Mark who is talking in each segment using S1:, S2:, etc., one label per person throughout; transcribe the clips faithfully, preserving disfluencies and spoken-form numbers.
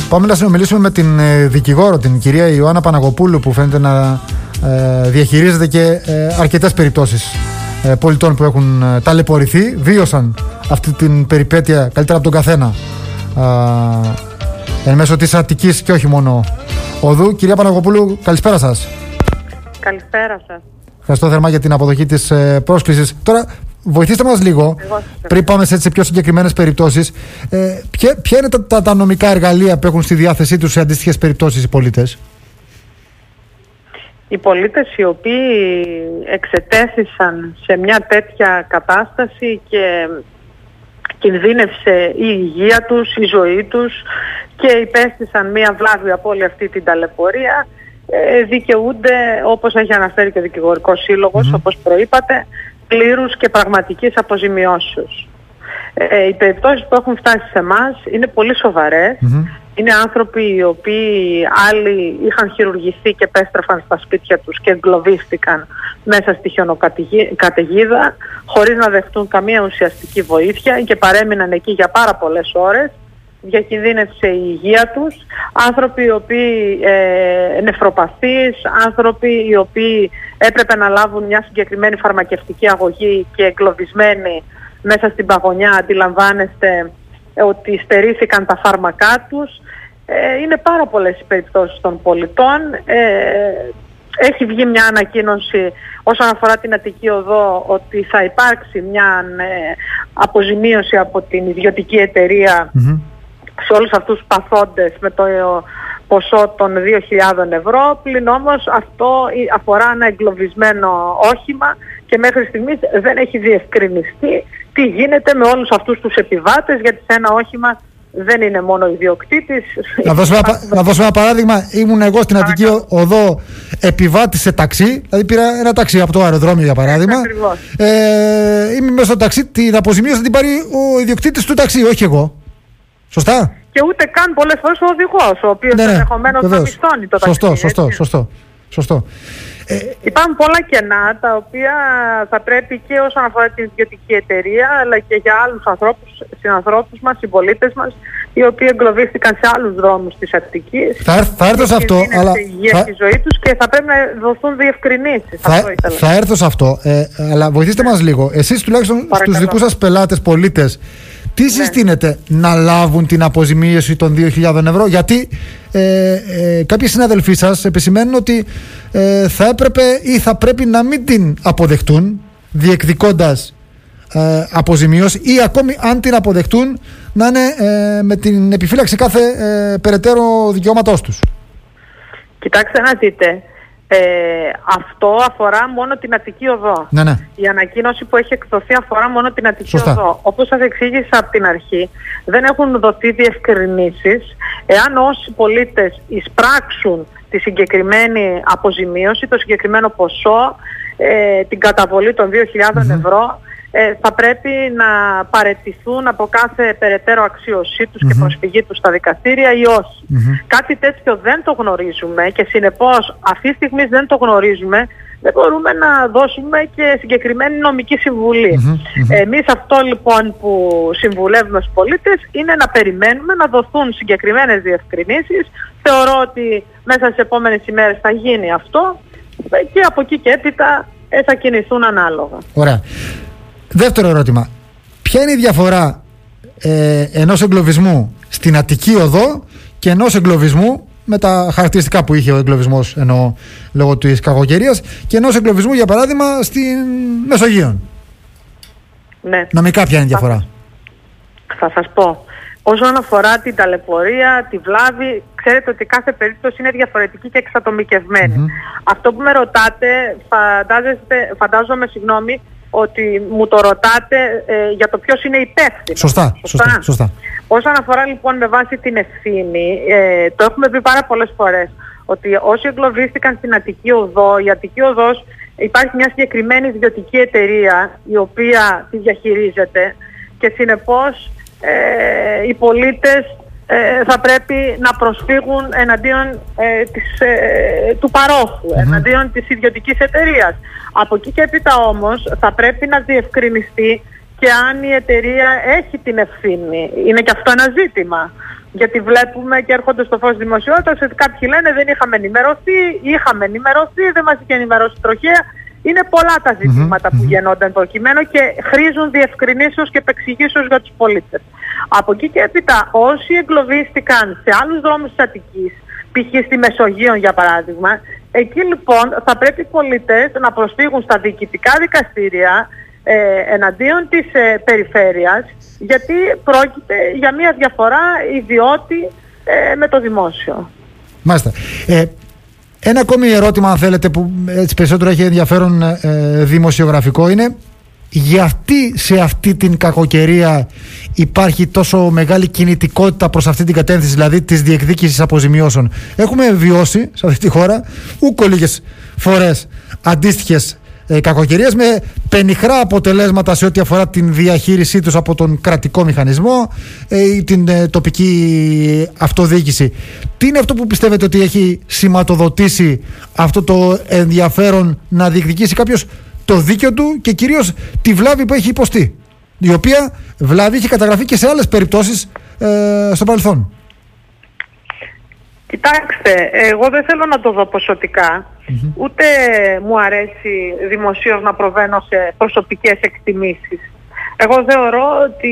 S1: Πάμε να συνομιλήσουμε με την ε, δικηγόρο, την κυρία Ιωάννα Παναγοπούλου, που φαίνεται να ε, διαχειρίζεται και ε, αρκετές περιπτώσεις ε, πολιτών που έχουν ε, ταλαιπωρηθεί, βίωσαν αυτή την περιπέτεια καλύτερα από τον καθένα ε, εν μέσω της Αττικής και όχι μόνο οδού. Κυρία Παναγοπούλου, καλησπέρα σας.
S2: Καλησπέρα σας.
S1: Ευχαριστώ θερμά για την αποδοχή της ε, πρόσκλησης. Τώρα, βοηθήστε μας λίγο, πριν πάμε σε, σε πιο συγκεκριμένες περιπτώσεις. Ε, ποια, ποια είναι τα, τα, τα νομικά εργαλεία που έχουν στη διάθεσή τους σε αντίστοιχες περιπτώσεις οι πολίτες?
S2: Οι πολίτες οι οποίοι εξετέθησαν σε μια τέτοια κατάσταση και κινδύνευσε η υγεία τους, η ζωή τους και υπέστησαν μια βλάβη από όλη αυτή την ταλαιπωρία, δικαιούνται, όπως έχει αναφέρει και ο Δικηγορικός Σύλλογος, mm-hmm. όπως προείπατε, πλήρους και πραγματικής αποζημιώσεως. Ε, οι περιπτώσεις που έχουν φτάσει σε εμάς είναι πολύ σοβαρές. Mm-hmm. Είναι άνθρωποι οι οποίοι άλλοι είχαν χειρουργηθεί και επέστρεφαν στα σπίτια τους και εγκλωβίστηκαν μέσα στη χιονοκαταιγίδα χωρίς να δεχτούν καμία ουσιαστική βοήθεια και παρέμειναν εκεί για πάρα πολλές ώρες. Διακινδύνευσε η υγεία τους, άνθρωποι οι οποίοι ε, νεφροπαθείς, άνθρωποι οι οποίοι έπρεπε να λάβουν μια συγκεκριμένη φαρμακευτική αγωγή και εγκλωβισμένοι μέσα στην παγωνιά, αντιλαμβάνεστε ότι στερήθηκαν τα φάρμακά τους. Ε, είναι πάρα πολλές οι περιπτώσεις των πολιτών. Ε, έχει βγει μια ανακοίνωση όσον αφορά την Αττική Οδό ότι θα υπάρξει μια ε, αποζημίωση από την ιδιωτική εταιρεία mm-hmm. σε όλους αυτούς τους παθόντες με το ποσό των δύο χιλιάδες ευρώ, πλην όμως αυτό αφορά ένα εγκλωβισμένο όχημα και μέχρι στιγμής δεν έχει διευκρινιστεί τι γίνεται με όλους αυτούς τους επιβάτες, γιατί σε ένα όχημα δεν είναι μόνο ο ιδιοκτήτης.
S1: Να δώσουμε, ένα, να δώσουμε ένα παράδειγμα. Ήμουν εγώ στην Αττική Οδό επιβάτη σε ταξί, δηλαδή πήρα ένα ταξί από το αεροδρόμιο για παράδειγμα. Ε, είμαι μέσα στο ταξί, την αποζημίωση θα την πάρει ο ιδιοκτήτης του ταξί, όχι εγώ. Σωστά.
S2: Και ούτε καν πολλές φορές ο οδηγός, ο οποίος ναι, ναι, ενδεχομένως να μισθώνει το ταξί.
S1: Σωστό, σωστό, σωστό, σωστό.
S2: Ε, Υπάρχουν πολλά κενά τα οποία θα πρέπει και όσον αφορά την ιδιωτική εταιρεία αλλά και για άλλους ανθρώπους, συνανθρώπους μας, συμπολίτες μας, οι οποίοι εγκλωβίστηκαν σε άλλους δρόμους της Αττικής.
S1: Θα, θα έρθω σε αυτό, αλλά
S2: η υγεία θα... και η ζωή τους και θα πρέπει να δοθούν διευκρινήσεις.
S1: Θα, θα έρθω σε αυτό, ε, αλλά βοηθήστε ναι. μας λίγο. Εσείς τουλάχιστον Παρακαλώ. στους δικούς σας πελάτες, πολίτες, τι ναι. συστήνετε να λάβουν την αποζημίωση των δύο χιλιάδες ευρώ? Γιατί ε, ε, κάποιοι συναδελφοί σας επισημαίνουν ότι ε, θα έπρεπε ή θα πρέπει να μην την αποδεχτούν διεκδικώντας ε, αποζημίωση, ή ακόμη αν την αποδεχτούν να είναι ε, με την επιφύλαξη κάθε ε, περαιτέρω δικαιώματός τους.
S2: Κοιτάξτε να δείτε. Ε, αυτό αφορά μόνο την Αττική Οδό.
S1: Ναι, ναι.
S2: Η ανακοίνωση που έχει εκδοθεί αφορά μόνο την Αττική
S1: Σωστά.
S2: Οδό. Όπως σας εξήγησα από την αρχή, δεν έχουν δοθεί διευκρινήσεις εάν όσοι πολίτες εισπράξουν τη συγκεκριμένη αποζημίωση, το συγκεκριμένο ποσό, ε, την καταβολή των δύο χιλιάδες mm-hmm. ευρώ, ε, θα πρέπει να παραιτηθούν από κάθε περαιτέρω αξίωσή τους mm-hmm. και προσφυγή τους στα δικαστήρια ή όχι. Mm-hmm. Κάτι τέτοιο δεν το γνωρίζουμε και συνεπώς αυτή τη στιγμή δεν το γνωρίζουμε, δεν μπορούμε να δώσουμε και συγκεκριμένη νομική συμβουλή. Mm-hmm. Εμείς αυτό λοιπόν που συμβουλεύουμε στους πολίτες είναι να περιμένουμε να δοθούν συγκεκριμένες διευκρινήσεις. Θεωρώ ότι μέσα στις επόμενες ημέρες θα γίνει αυτό και από εκεί και έπειτα θα κινηθούν ανάλογα.
S1: Ωραία. Δεύτερο ερώτημα. Ποια είναι η διαφορά ε, ενός εγκλωβισμού στην Αττική Οδό και ενός εγκλωβισμού με τα χαρακτηριστικά που είχε ο εγκλωβισμός, εννοώ λόγω της κακοκαιρίας, και ενός εγκλωβισμού για παράδειγμα στην Μεσογείο?
S2: Ναι.
S1: Νομικά ποια είναι η διαφορά?
S2: Θα σας πω. Όσον αφορά την ταλαιπωρία, τη βλάβη, ξέρετε ότι κάθε περίπτωση είναι διαφορετική και εξατομικευμένη. Mm-hmm. Αυτό που με ρωτάτε, φαντάζεστε, φαντάζομαι, συγγνώμη, ότι μου το ρωτάτε ε, για το ποιος είναι υπεύθυνος.
S1: Σωστά, σωστά, σωστά, σωστά.
S2: Όσον αφορά λοιπόν με βάση την ευθύνη, ε, το έχουμε πει πάρα πολλές φορές, ότι όσοι εγκλωβίστηκαν στην Αττική Οδό, η Αττική Οδός υπάρχει μια συγκεκριμένη ιδιωτική εταιρεία η οποία τη διαχειρίζεται και συνεπώς ε, οι πολίτες ε, θα πρέπει να προσφύγουν εναντίον ε, της, ε, του παρόχου, mm-hmm. εναντίον της ιδιωτικής εταιρείας. Από εκεί και έπειτα όμως θα πρέπει να διευκρινιστεί και αν η εταιρεία έχει την ευθύνη. Είναι και αυτό ένα ζήτημα. Γιατί βλέπουμε και έρχονται στο φως δημοσιότητας ότι κάποιοι λένε δεν είχαμε ενημερωθεί, είχαμε ενημερωθεί, δεν μας είχε ενημερώσει τροχαία. Είναι πολλά τα ζητήματα mm-hmm. που γεννώνταν προκειμένου και χρήζουν διευκρινήσεως και επεξηγήσεως για τους πολίτες. Από εκεί και έπειτα όσοι εγκλωβίστηκαν σε άλλους δρόμους της Αττικής, π.χ. στη Μεσογείο για παράδειγμα, εκεί λοιπόν θα πρέπει οι πολίτες να προσφύγουν στα διοικητικά δικαστήρια ε, εναντίον της ε, περιφέρειας, γιατί πρόκειται για μια διαφορά ιδιώτη ε, με το δημόσιο.
S1: Μάλιστα. Ε, ένα ακόμη ερώτημα, αν θέλετε, που έτσι περισσότερο έχει ενδιαφέρον ε, δημοσιογραφικό, είναι γιατί σε αυτή την κακοκαιρία υπάρχει τόσο μεγάλη κινητικότητα προς αυτή την κατεύθυνση, δηλαδή της διεκδίκησης αποζημιώσεων. Έχουμε βιώσει σε αυτή τη χώρα ούκο λίγες φορές αντίστοιχες ε, κακοκαιρίες με πενιχρά αποτελέσματα σε ό,τι αφορά την διαχείρισή τους από τον κρατικό μηχανισμό ε, ή την ε, τοπική αυτοδιοίκηση. Τι είναι αυτό που πιστεύετε ότι έχει σηματοδοτήσει αυτό το ενδιαφέρον να διεκδικήσει κάποιος το δίκαιο του και κυρίως τη βλάβη που έχει υποστεί, η οποία βλάβη έχει καταγραφεί και σε άλλες περιπτώσεις ε, στο παρελθόν?
S2: Κοιτάξτε, εγώ δεν θέλω να το δω ποσοτικά, mm-hmm. ούτε μου αρέσει δημοσίως να προβαίνω σε προσωπικές εκτιμήσεις. Εγώ θεωρώ ότι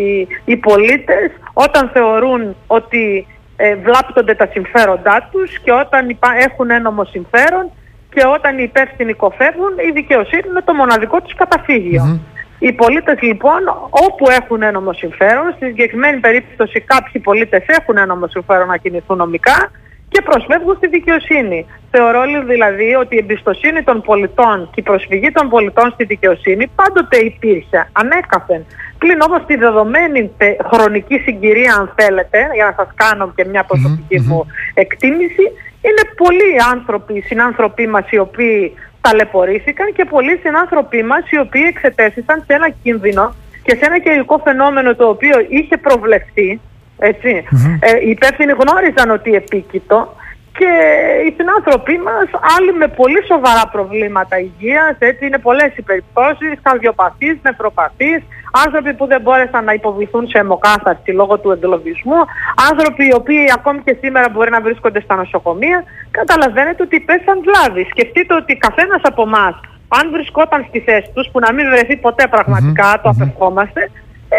S2: οι πολίτες όταν θεωρούν ότι ε, βλάπτονται τα συμφέροντά τους και όταν υπά- έχουν ένομο συμφέρον και όταν οι υπεύθυνοι κοφεύουν, η δικαιοσύνη είναι το μοναδικό τους καταφύγιο. Mm-hmm. Οι πολίτες λοιπόν, όπου έχουν ένομο συμφέρον, στη συγκεκριμένη περίπτωση κάποιοι πολίτες έχουν ένομο συμφέρον να κινηθούν νομικά και προσφεύγουν στη δικαιοσύνη. Θεωρώ δηλαδή ότι η εμπιστοσύνη των πολιτών και η προσφυγή των πολιτών στη δικαιοσύνη πάντοτε υπήρχε, ανέκαθεν. Πλην όμως τη δεδομένη χρονική συγκυρία, αν θέλετε, για να σας κάνω και μια προσωπική mm-hmm. μου εκτίμηση, είναι πολλοί άνθρωποι, οι συνάνθρωποι μας οι οποίοι ταλαιπωρήθηκαν και πολλοί συνάνθρωποι μας οι οποίοι εξετέθησαν σε ένα κίνδυνο και σε ένα καιρικό φαινόμενο το οποίο είχε προβλεφθεί, έτσι. Mm-hmm. Ε, οι υπεύθυνοι γνώριζαν ότι επίκειτο και οι συνάνθρωποι μας, άλλοι με πολύ σοβαρά προβλήματα υγείας, έτσι, είναι πολλές οι περιπτώσεις, καρδιοπαθείς, νευροπαθείς, άνθρωποι που δεν μπόρεσαν να υποβληθούν σε αιμοκάθαρση λόγω του εγκλωβισμού, άνθρωποι οι οποίοι ακόμη και σήμερα μπορεί να βρίσκονται στα νοσοκομεία. Καταλαβαίνετε ότι πέσαν βλάβη. Σκεφτείτε ότι καθένας από εμάς, αν βρισκόταν στη θέση τους, που να μην βρεθεί ποτέ πραγματικά, mm-hmm. το απευχόμαστε, ε,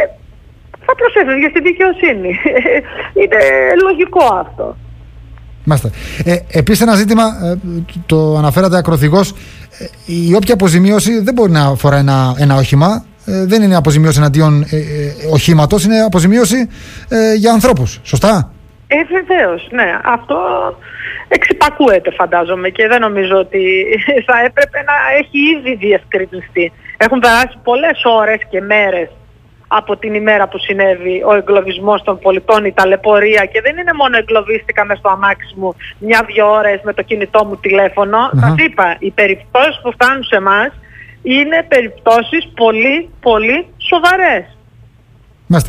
S2: θα προσέφευγε στη δικαιοσύνη. Είναι λογικό αυτό.
S1: Μάλιστα. Ε, επίσης ένα ζήτημα, ε, το αναφέρατε ακροθυγώς, ε, η όποια αποζημίωση δεν μπορεί να αφορά ένα, ένα όχημα, ε, δεν είναι αποζημίωση εναντίον ε, ε, οχήματος, είναι αποζημίωση ε, για ανθρώπους, σωστά?
S2: Ε, βεβαίως, ναι. Αυτό εξυπακούεται φαντάζομαι και δεν νομίζω ότι θα έπρεπε να έχει ήδη διευκρινιστεί. Έχουν περάσει πολλές ώρες και μέρες από την ημέρα που συνέβη ο εγκλωβισμός των πολιτών, η ταλαιπωρία, και δεν είναι μόνο εγκλωβίστηκα μες στο αμάξι μου μια-δυο ώρες με το κινητό μου τηλέφωνο. Uh-huh. Σας είπα, οι περιπτώσεις που φτάνουν σε εμάς είναι περιπτώσεις πολύ πολύ σοβαρές.
S1: Μάλιστα.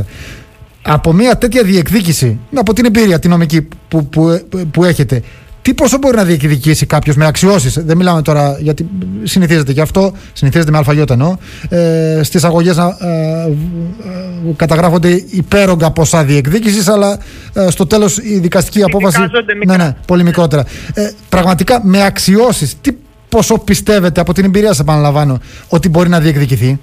S1: Από μια τέτοια διεκδίκηση, από την εμπειρία την νομική που, που, που έχετε, τι πόσο μπορεί να διεκδικήσει κάποιος με αξιώσεις? Δεν μιλάμε τώρα, γιατί συνηθίζεται και αυτό, συνηθίζεται με αλφαγιώτα εννοώ, ε, στις αγωγές να ε, ε, καταγράφονται υπέρογκα ποσά διεκδίκησης, αλλά ε, στο τέλος η δικαστική απόφαση. Ναι, ναι, πολύ μικρότερα. Ε, πραγματικά με αξιώσεις, τι πόσο πιστεύετε, από την εμπειρία σας επαναλαμβάνω, ότι μπορεί να διεκδικηθεί?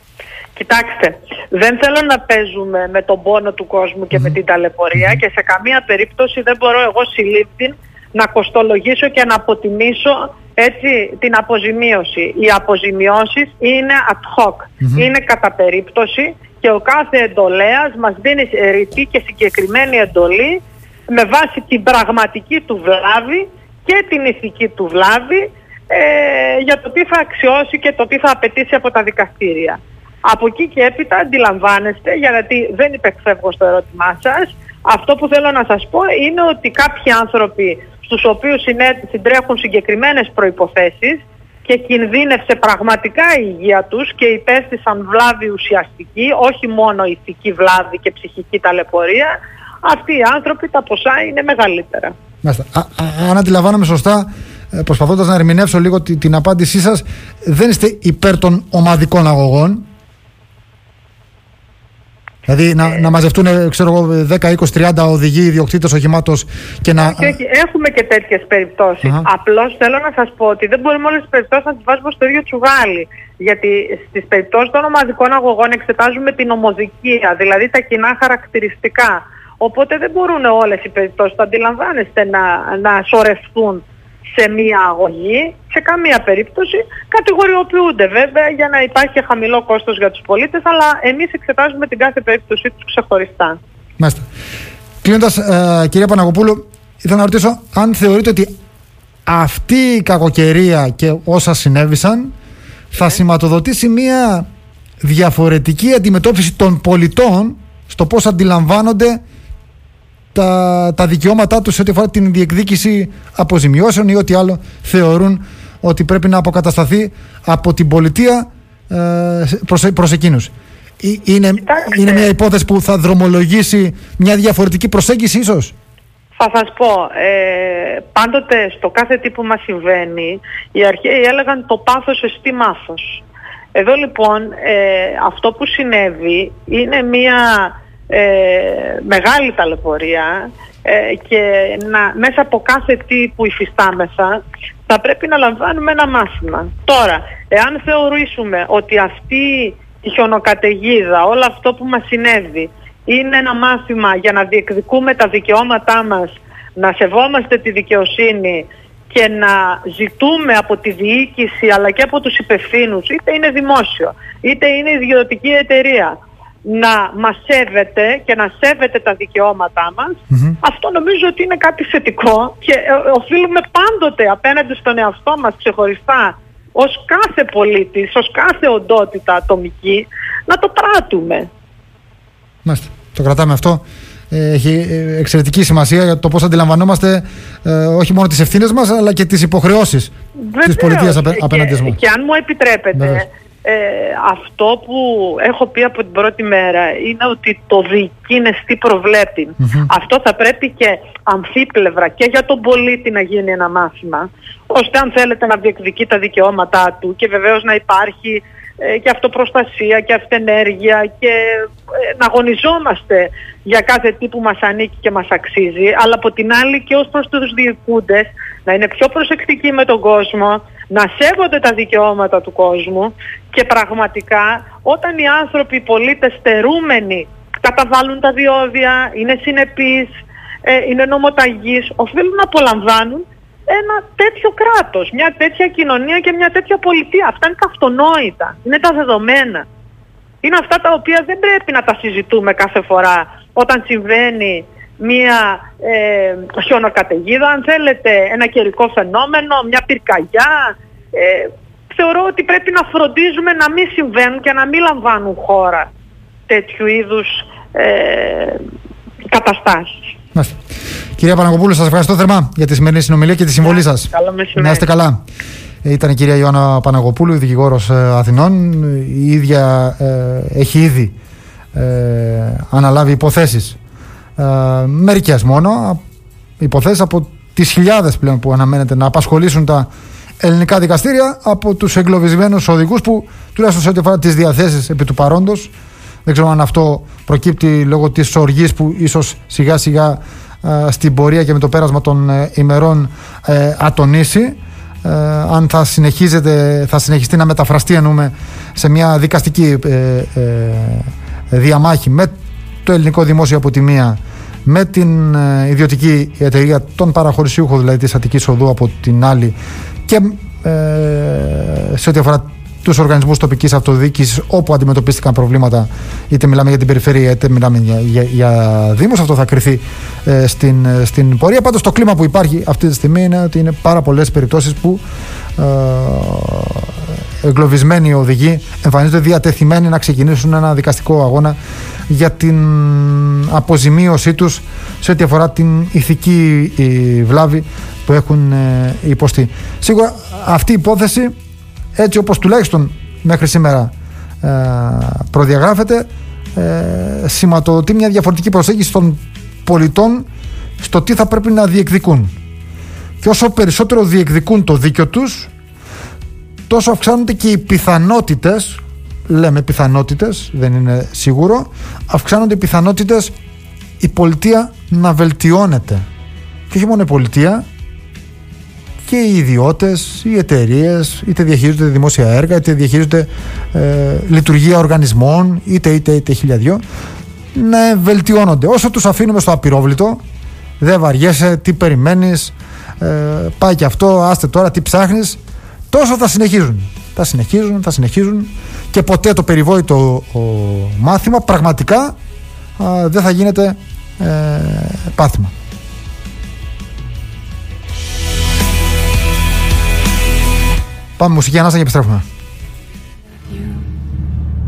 S2: Κοιτάξτε, δεν θέλω να παίζουμε με τον πόνο του κόσμου και mm-hmm. με την ταλαιπωρία mm-hmm. και σε καμία περίπτωση δεν μπορώ εγώ συλλήφθην να κοστολογήσω και να αποτιμήσω, έτσι, την αποζημίωση. Οι αποζημιώσεις είναι ad hoc, mm-hmm. είναι κατά περίπτωση και ο κάθε εντολέας μας δίνει ρητή και συγκεκριμένη εντολή με βάση την πραγματική του βλάβη και την ηθική του βλάβη ε, για το τι θα αξιώσει και το τι θα απαιτήσει από τα δικαστήρια. Από εκεί και έπειτα αντιλαμβάνεστε, γιατί δεν υπεκφεύγω στο ερώτημά σας, αυτό που θέλω να σας πω είναι ότι κάποιοι άνθρωποι στους οποίους συντρέχουν συγκεκριμένες προϋποθέσεις και κινδύνευσε πραγματικά η υγεία τους και υπέστησαν βλάβη ουσιαστική, όχι μόνο ηθική βλάβη και ψυχική ταλαιπωρία, αυτοί οι άνθρωποι τα ποσά είναι μεγαλύτερα.
S1: Α, α, αν αντιλαμβάνομαι σωστά, προσπαθώντας να ερμηνεύσω λίγο την, την απάντησή σας, δεν είστε υπέρ των ομαδικών αγωγών? Δηλαδή να,
S2: ε,
S1: να μαζευτούν ξέρω εγώ, δέκα, είκοσι, τριάντα οδηγοί, ιδιοκτήτες οχημάτος και να...
S2: Και, και, έχουμε και τέτοιες περιπτώσεις. Uh-huh. Απλώς θέλω να σας πω ότι δεν μπορούμε όλες τις περιπτώσεις να τις βάζουμε στο ίδιο τσουβάλι. Γιατί στις περιπτώσεις των ομαδικών αγωγών εξετάζουμε την ομοδικία, δηλαδή τα κοινά χαρακτηριστικά. Οπότε δεν μπορούν όλες οι περιπτώσεις, το αντιλαμβάνεστε, να, να σωρευτούν σε μία αγωγή. Σε καμία περίπτωση κατηγοριοποιούνται βέβαια για να υπάρχει χαμηλό κόστος για τους πολίτες, αλλά εμείς εξετάζουμε την κάθε περίπτωσή τους ξεχωριστά.
S1: Μάλιστα. Κλείνοντας, ε, κυρία Παναγοπούλου, ήθελα να ρωτήσω αν θεωρείτε ότι αυτή η κακοκαιρία και όσα συνέβησαν θα σηματοδοτήσει μία διαφορετική αντιμετώπιση των πολιτών στο πώς αντιλαμβάνονται τα, τα δικαιώματά τους σε ό,τι αφορά την διεκδίκηση αποζημιώσεων ή ό,τι άλλο θεωρούν ότι πρέπει να αποκατασταθεί από την πολιτεία ε, προς, προς εκείνους. Είναι, είναι μια υπόθεση που θα δρομολογήσει μια διαφορετική προσέγγιση ίσως.
S2: Θα σας πω, ε, πάντοτε στο κάθε τι που μας συμβαίνει, οι αρχαίοι έλεγαν το πάθος εστί μάθος. Εδώ λοιπόν ε, αυτό που συνέβη είναι μια ε, μεγάλη ταλαιπωρία ε, και να, μέσα από κάθε τι που υφιστάμεθα θα πρέπει να λαμβάνουμε ένα μάθημα. Τώρα, εάν θεωρήσουμε ότι αυτή η χιονοκαταιγίδα, όλο αυτό που μας συνέβη, είναι ένα μάθημα για να διεκδικούμε τα δικαιώματά μας, να σεβόμαστε τη δικαιοσύνη και να ζητούμε από τη διοίκηση αλλά και από τους υπευθύνους, είτε είναι δημόσιο, είτε είναι ιδιωτική εταιρεία, να μας σέβεται και να σέβεται τα δικαιώματά μας, mm-hmm. αυτό νομίζω ότι είναι κάτι θετικό και ε, οφείλουμε πάντοτε απέναντι στον εαυτό μας ξεχωριστά, ως κάθε πολίτης, ως κάθε οντότητα ατομική, να το πράττουμε.
S1: Μάλιστα. Το κρατάμε αυτό. Έχει εξαιρετική σημασία για το πώς αντιλαμβανόμαστε ε, όχι μόνο τις ευθύνες μας, αλλά και τις υποχρεώσεις της πολιτείας απέ, απέναντι μας.
S2: Και αν μου επιτρέπετε, ε, αυτό που έχω πει από την πρώτη μέρα είναι ότι το διοικήν εστί προβλέπει. Mm-hmm. Αυτό θα πρέπει και αμφίπλευρα και για τον πολίτη να γίνει ένα μάθημα, ώστε αν θέλετε να διεκδικεί τα δικαιώματά του και βεβαίως να υπάρχει ε, και αυτοπροστασία και αυτενέργεια και ε, να αγωνιζόμαστε για κάθε τι που μας ανήκει και μας αξίζει, αλλά από την άλλη και ως προς τους διοικούντες να είναι πιο προσεκτικοί με τον κόσμο, να σέβονται τα δικαιώματα του κόσμου και πραγματικά όταν οι άνθρωποι, οι πολίτες στερούμενοι καταβάλουν τα διόδια, είναι συνεπείς, ε, είναι νομοταγείς, οφείλουν να απολαμβάνουν ένα τέτοιο κράτος, μια τέτοια κοινωνία και μια τέτοια πολιτεία. Αυτά είναι τα αυτονόητα, είναι τα δεδομένα. Είναι αυτά τα οποία δεν πρέπει να τα συζητούμε κάθε φορά όταν συμβαίνει μια ε, χιονοκαταιγίδα, αν θέλετε ένα καιρικό φαινόμενο, μια πυρκαγιά. Ε, θεωρώ ότι πρέπει να φροντίζουμε να μην συμβαίνουν και να μην λαμβάνουν χώρα τέτοιου είδους ε, καταστάσεις. Μάλιστα.
S1: Κυρία Παναγοπούλου, σας ευχαριστώ θερμά για τη σημερινή συνομιλία και τη συμβολή σας.
S2: Καλό μεσημέρι.
S1: Να είστε καλά. Ήταν η κυρία Ιωάννα Παναγοπούλου, δικηγόρος Αθηνών. Η ίδια ε, έχει ήδη ε, αναλάβει υποθέσεις. Ε, μερικές μόνο υποθέσεις από τις χιλιάδες πλέον που αναμένεται να απασχολήσουν τα ελληνικά δικαστήρια από τους εγκλωβισμένους οδηγούς που τουλάχιστον σε ό,τι αφορά τις διαθέσεις επί του παρόντος, δεν ξέρω αν αυτό προκύπτει λόγω της οργής που ίσως σιγά σιγά ε, στην πορεία και με το πέρασμα των ε, ημερών ε, ατονίσει, ε, αν θα, συνεχίζεται, θα συνεχιστεί να μεταφραστεί εννοούμε σε μια δικαστική ε, ε, διαμάχη με το ελληνικό δημόσιο από τη μία, με την ε, ιδιωτική εταιρεία, τον παραχωρησιούχο δηλαδή της Αττικής Οδού από την άλλη και ε, σε ό,τι αφορά τους οργανισμούς τοπικής αυτοδιοίκησης όπου αντιμετωπίστηκαν προβλήματα, είτε μιλάμε για την περιφέρεια είτε μιλάμε για, για, για δήμους. Αυτό θα κριθεί ε, στην, στην πορεία. Πάντως το κλίμα που υπάρχει αυτή τη στιγμή είναι ότι είναι πάρα πολλές περιπτώσεις που ε, εγκλωβισμένοι οδηγοί εμφανίζονται διατεθειμένοι να ξεκινήσουν ένα δικαστικό αγώνα για την αποζημίωσή τους σε ό,τι αφορά την ηθική βλάβη που έχουν ε, υποστεί. Σίγουρα αυτή η υπόθεση, έτσι όπως τουλάχιστον μέχρι σήμερα ε, προδιαγράφεται, ε, σηματοδοτεί μια διαφορετική προσέγγιση των πολιτών στο τι θα πρέπει να διεκδικούν. Και όσο περισσότερο διεκδικούν το δίκιο τους, τόσο αυξάνονται και οι πιθανότητες λέμε πιθανότητες, δεν είναι σίγουρο, αυξάνονται οι πιθανότητες η πολιτεία να βελτιώνεται. Και όχι μόνο η πολιτεία, και οι ιδιώτες, οι εταιρείες, είτε διαχειρίζονται δημόσια έργα, είτε διαχειρίζονται ε, λειτουργία οργανισμών, είτε είτε είτε χίλια δυο, να βελτιώνονται. Όσο τους αφήνουμε στο απειρόβλητο, δεν βαριέσαι, τι περιμένεις, ε, πάει και αυτό, άστε τώρα, τι ψάχνεις, τόσο θα συνεχίζουν. Θα συνεχίζουν, θα συνεχίζουν και ποτέ το περιβόητο ο, μάθημα πραγματικά α, δεν θα γίνεται ε, πάθημα. Πάμε μουσική ανάσα και επιστρέφουμε.